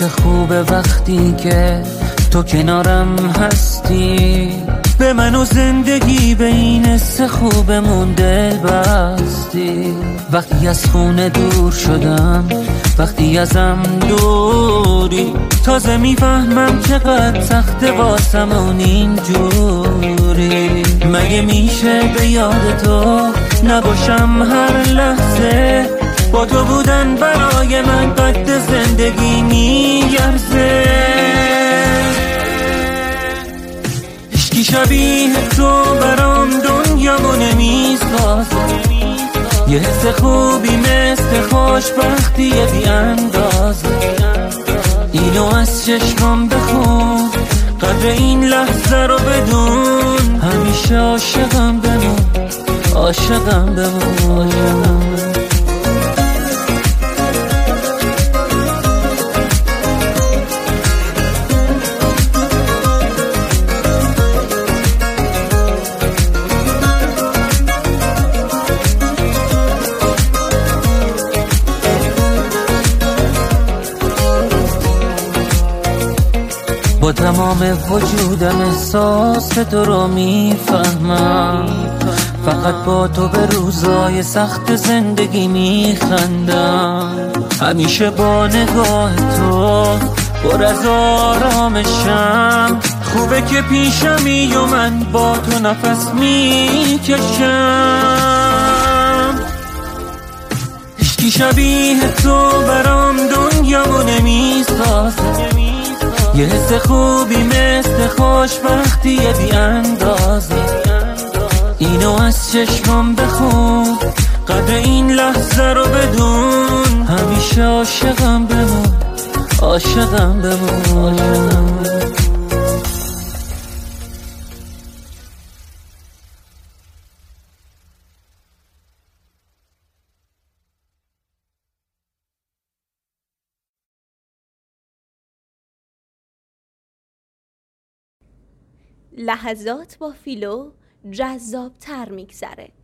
چه خوبه وقتی که تو کنارم هستی، به من و زندگی به این حس خوبمون دل بستی. وقتی از خونه دور شدم، وقتی ازم دوری، تازه میفهمم چقدر سخته واسمون اینجوری. مگه میشه به یاد تو نباشم هر لحظه؟ با تو بودن برای من قد زندگی میارزه. عشقی شبیه تو برام دنیامو نمیسازه، یه حس خوبی مثل خوشبختی بی اندازه. اینو از چشمام بخون، قدر این لحظه رو بدون، همیشه عاشقم بمون، عاشقم بمون. با تمام وجودم احساس تو رو میفهمم، فقط با تو به روزای سخت زندگی میخندم. همیشه با نگاه تو پر از آرامشم، خوبه که پیشمی و من با تو نفس میکشم. عشقی شبیه تو برام دنیامو نمیسازه، یه حس خوبی مثل خوشبختی بی اندازه. اینو از چشمام بخون، قدر این لحظه رو بدون، همیشه عاشقم بمون، عاشقم بمون. لحظات با فیلو جذاب‌تر میگذره.